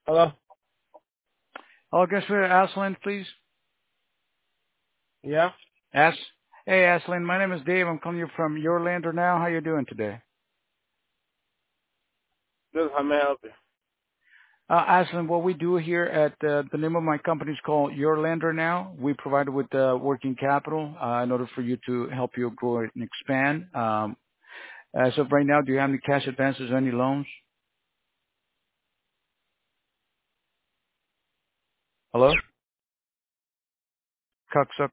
Hello? I'll guess for Aslan, please. Yeah? As Hey, Aslan, my name is Dave. I'm calling you from Your Lander Now. How you doing today? This is how may I help you? Aslan, what we do here at the name of my company is called Your Lander Now. We provide with working capital in order for you to help you grow and expand. As of right now, do you have any cash advances or any loans? Hello? Cucksuck.